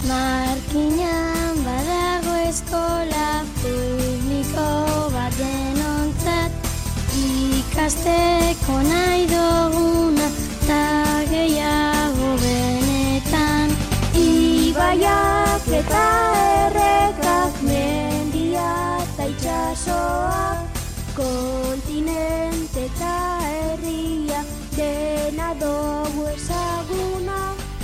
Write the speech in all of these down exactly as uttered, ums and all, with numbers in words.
Markinan badago eskola publiko bat denontzat, ikasteko nahi duguna ta gehiago benetan. Ibaiak eta errekak, mendia eta itxasoak, kontinente eta herria, dena dugu ezaguna.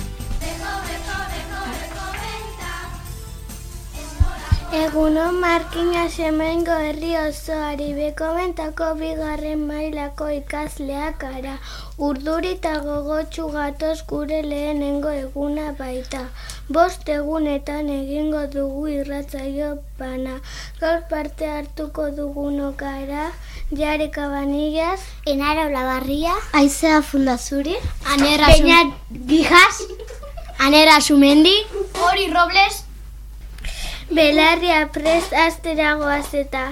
Egunon Markina Semengo herri osoari, bekomentako bigarren mailako ikasleak gara. Urduri eta gogotsu gatoz gure lehenengo eguna baita. Bost egunetan egingo dugu irratsaio bana. Gaur parte hartuko dugunok gara Jare Cabanillas, Enara Olabarria, Aizea Fundazuri, Anera Peña Gijas, Anera Sumendi, Ori Robles. Belarria prest astera goaz eta.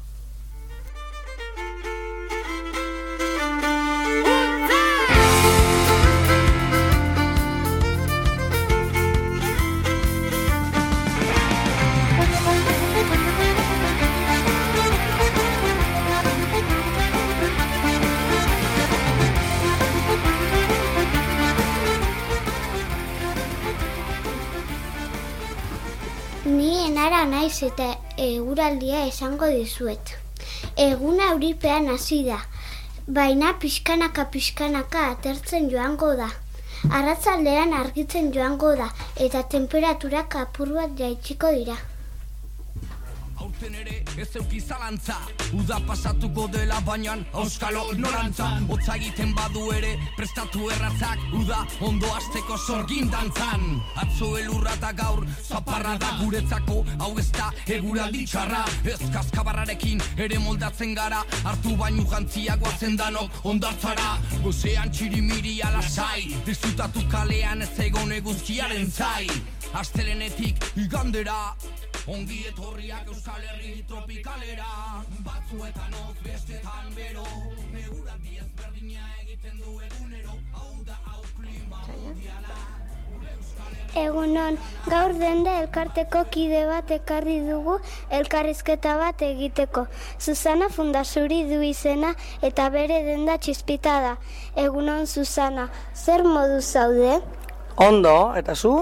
Ni Enara naiz eta eguraldia esango dizuet. Eguna euripean hasi da, baina pixkanaka-pixkanaka atertzen joango da. Arratsaldean argitzen joango da, eta temperaturak apur bat jaitsiko dira. Aurten ere ez euki zalantza, uda pasatuko dela bainan auskalo ignorantza. Hotza egiten badu ere prestatu erratzak, uda ondo hasteko sorgin dantzan. Atzo elurra eta gaur zaparra da guretzako, hau ez da eguraldi txarra. Ez kaskabarrarekin ere moldatzen gara, hartu bainu jantzia guazen danok ondartzara. Gozean txirimiri alasai, disfrutatu kalean ez egon eguzkiaren zai. Astelenetik igandera, ongi etorriak Euskal Herri tropikalera. Batzuetan ok, bestetan bero, eguraldi ezberdina egiten du egunero. Hau da hau klima mundiala. Egunon, gaur denda elkarteko kide bat ekarri dugu elkarrizketa bat egiteko. Susana Fundazuri du izena eta bere denda txispita da. Egunon Susana, zer modu zaude? Ondo, eta zu?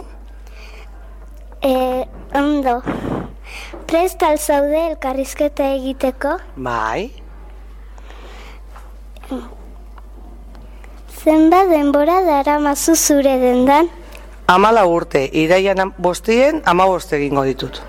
E, ondo. Prest al zaude elkarrizketa egiteko? Bai. Zenbat denbora daramazu zure dendan? Amala urte, iraian bostien amabost egingo ditut.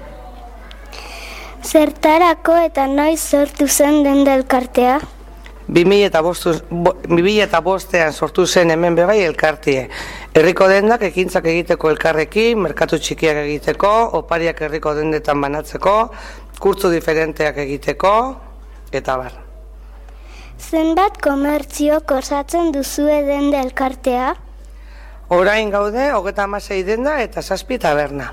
Zertarako eta noiz sortu zen denda elkartea? bi mila bostean sortu zen hemen bebai elkartie. Herriko dendak ekintzak egiteko elkarrekin, merkatu txikiak egiteko, opariak herriko dendetan banatzeko, kurtzu diferenteak egiteko, eta bar. Zenbat komertziok osatzen duzue denda elkartea? Orain gaude, hogeita hamasei denda eta zazpi taberna.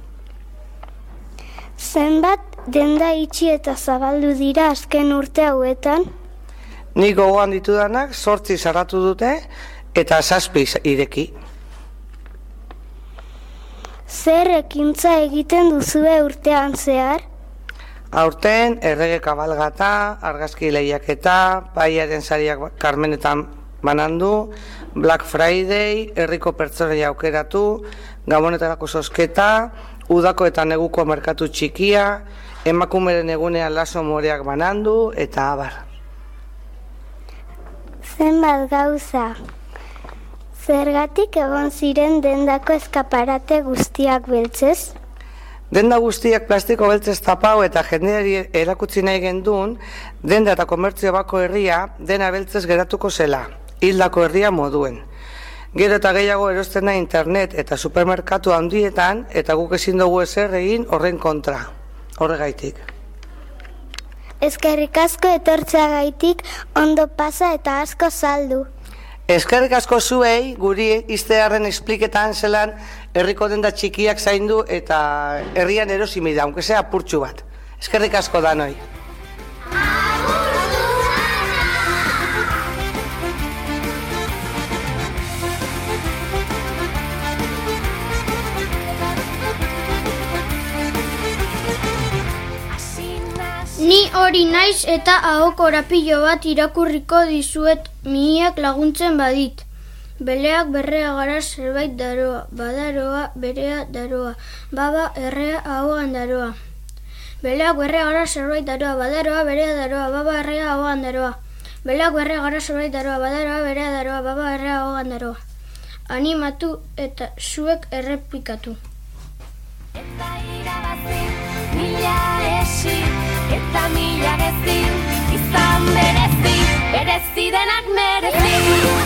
Zenbat denda itxi eta zabaldu dira azken urte hauetan? Nik gogoan ditudanak zortzi zarratu dute eta zazpi ireki. Zer ekintza egiten duzue urtean zehar? Aurten errege kabalgata, argazki lehiaketa, paiaren sariak Karmenetan banandu, Black Friday, herriko pertsonaia aukeratu, gabonetarako zozketa, udako eta neguko merkatu txikia, emakumeren egunean laso moreak banandu, eta abar. Zenbat gauza. Zergatik egon ziren dendako eskaparate guztiak beltzez? Denda guztiak plastiko beltzez tapau eta jendeari erakutsi nahi gendun, denda eta komertzio bako herria dena beltzez geratuko zela, hildako herria moduen. Gero eta gehiago erosten da internet eta supermerkatu handietan eta guk ezin dugu ezer egin horren kontra, horregaitik. Eskerrik asko etortzeagaitik, ondo pasa eta asko saldu. Eskerrik asko zuei, guri iztearren espliketan zelan herriko denda txikiak zaindu eta herrian erosimi da, aunque sea apurtxu bat. Eskerrik asko danoi. Abeslari naiz eta aho korapilo bat irakurriko dizuet mihiak laguntzen badit. Beleak berrea gara zerbait daroa, badaroa berea daroa, baba errea ahoan daroa. Beleak berrea gara zerbait daroa, badaroa berea daroa, baba errea ahoan daroa. Beleak berrea gara zerbait daroa, badaroa berea daroa, baba errea ahoan daroa. Animatu eta zuek errepikatu. Eta irabazi, mila esi, eta mila gezi, izan berezi, berezi denak merezi.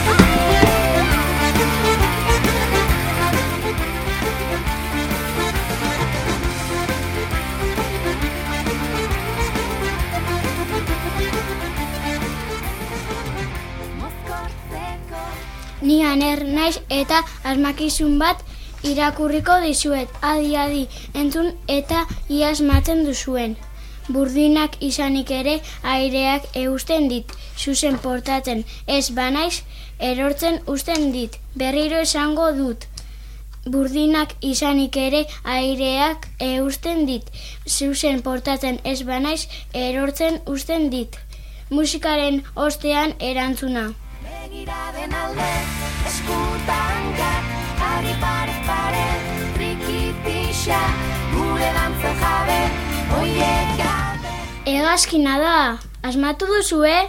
Ni Aner naiz eta asmakizun bat irakurriko dizuet. Adi adi entzun eta ia asmatzen duzuen. Burdinak izanik ere aireak eusten dit, zuzen portatzen ez banaiz erortzen usten dit. Berriro esango dut. Burdinak izanik ere aireak eusten dit, zuzen portatzen ez banaiz erortzen usten dit. Musikaren ostean erantzuna. Begiraren alde, eskutanka, ari pare pare, trikitixa, gure dantza jabe, oiek gabe. Hegazkina da, asmatu duzu, eh?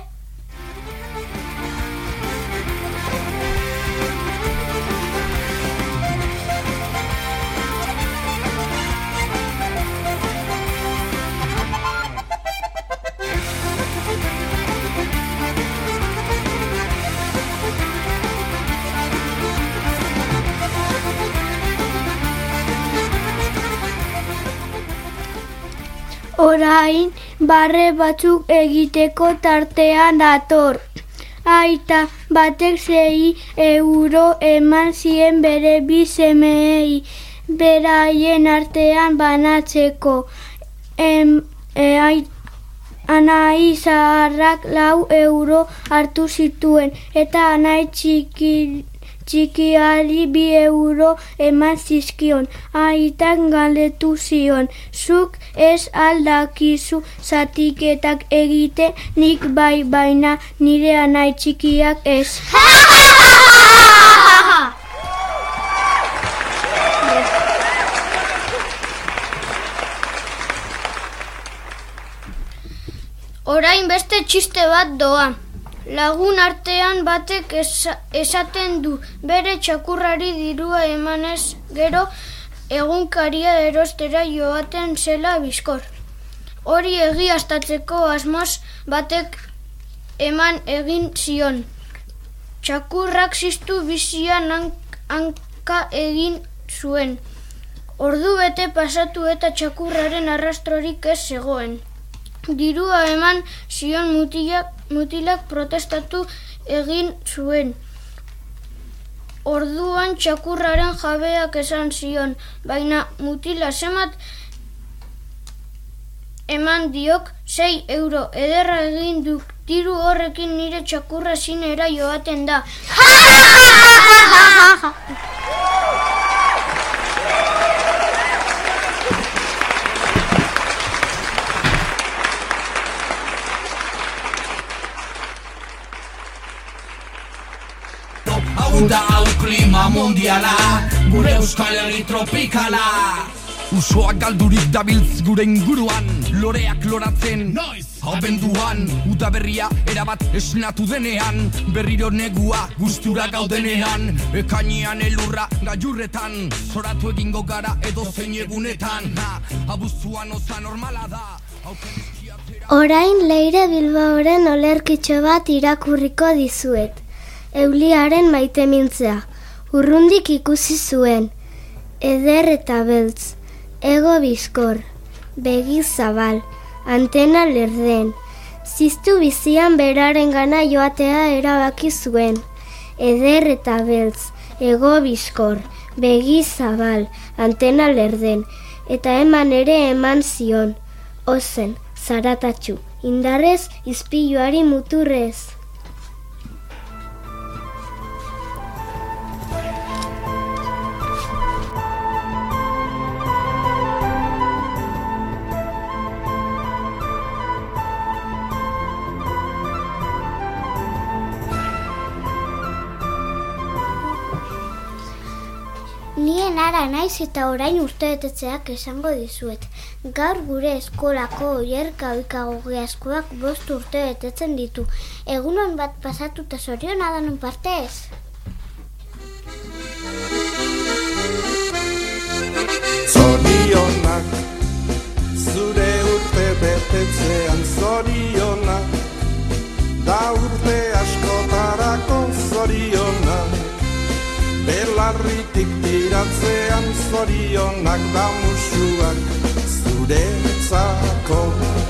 Orain barre batzuk egiteko tartean dator. Aita batek sei euro eman zien bere bi semeei beraien artean banatzeko. Em, e, ai, anai zaharrak lau euro hartu zituen eta anai txiki txikiari bi euro eman zizkion. Aitak galdetu zion, zuk ez aldakizu zatiketak egite, nik bai baina nire anai txikiak ez. Orain beste txiste bat doa. Lagun artean batek esa, esaten du bere txakurrari dirua emanez gero egunkaria erostera joaten zela bizkor. Hori egiaztatzeko asmoz batek eman egin zion. Txakurrak ziztu bizian hanka egin zuen. Ordu bete pasatu eta txakurraren arrastrorik ez zegoen. Dirua eman zion mutilak, mutilak protestatu egin zuen. Orduan txakurraren jabeak esan zion, baina mutila zemat eman diok sei euro. Ederra egin duk, diru horrekin nire txakurra zinera joaten da. Hau da hau klima mundiala, gure Euskal Herri tropikala. Usoak galdurik dabiltz gure inguruan, loreak loratzen, noiz, abenduan. Udaberria erabat esnatu denean, berriro negua gustura gaudenean. Ekainean elurra gailurretan, zoratu egingo gara edo zein egunetan. Ha, abuztuan oza normala da. Orain Leire Bilbaoren olerkitxo bat irakurriko dizuet. Euliaren maite mintzea, urrundik ikusi zuen, eder eta beltz, ego bizkor, begi zabal, antena lerden, ziztu bizian beraren gana joatea erabaki zuen, eder eta beltz, ego bizkor, begi zabal, antena lerden, eta eman ere eman zion, ozen, zaratatxu, indarrez, izpiluari muturrez. enara naiz eta orain urtebetetzeak esango dizuet. Gaur gure eskolako oierka oikagogiazkoak bost urte betetzen ditu. Egunon bat pasatuta zoriona danon partez? Zorionak, zure urte betetzean zorionak, da urte askotarako zorionak, belarritik tiratzean zorionak da musuak zuretzako.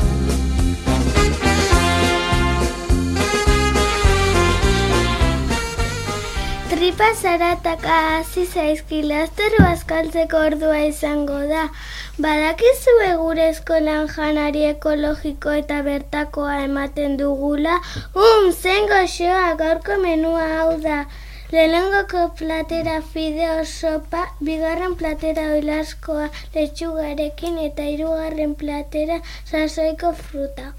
Tripa zarataka hasi zaizki laster bazkaltzeko ordua izango da. Badakizue gure eskolan janari ekologiko eta bertakoa ematen dugula? Um, zen goxoa, gaurko menua hau da. Lehenengoko platera fideo sopa, bigarren platera oilaskoa letxugarekin eta hirugarren platera sasoiko fruta.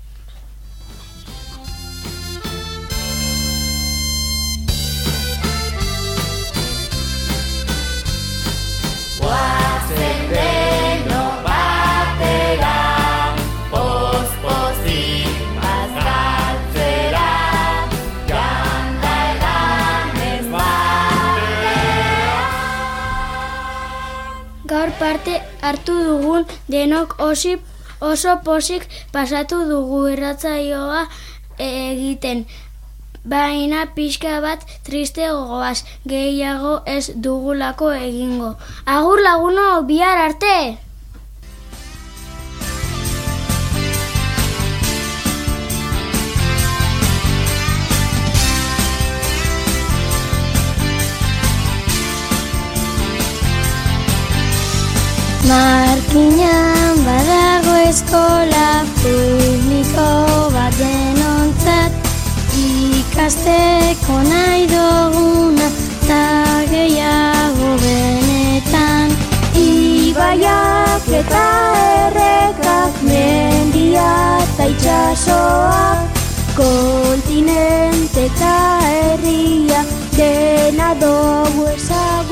Guazen deno batera, poz-pozik bazkaltzera, janda edan ez batera. Gaur parte hartu dugun denok osi, oso posik pasatu dugu irratsaioa egiten. Baina pixka bat triste gogoaz, gehiago ez dugulako egingo. Agur laguno, bihar arte! Markinan badago eskola publiko bat denontzat, ikasteko nahi duguna ta gehiago benetan. Ibaiak eta errekak, mendia eta itxasoak, kontinente eta herria, dena dugu ezagutzen.